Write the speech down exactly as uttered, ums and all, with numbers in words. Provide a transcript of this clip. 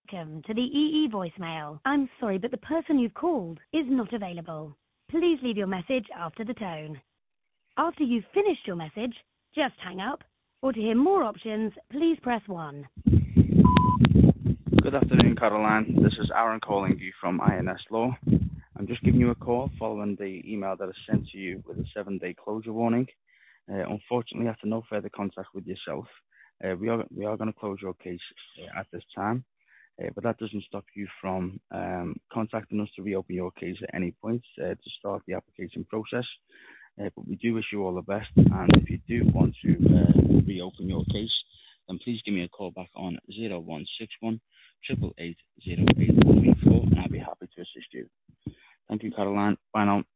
Welcome to the E E voicemail. I'm sorry, but the person you've called is not available. Please leave your message after the tone. After you've finished your message, just hang up. Or to hear more options, please press one. Good afternoon, Caroline. This is Aaron calling you from I N S Law. I'm just giving you a call following the email that I sent to you with a seven-day closure warning. Uh, unfortunately, after no further contact with yourself, uh, we are we are going to close your case uh, at this time. Uh, but that doesn't stop you from um, contacting us to reopen your case at any point uh, to start the application process. Uh, but we do wish you all the best, and if you do want to uh, reopen your case, then please give me a call back on zero one six one, eight eight eight, zero eight three four, and I'll be happy to assist you. Thank you, Caroline. Bye now.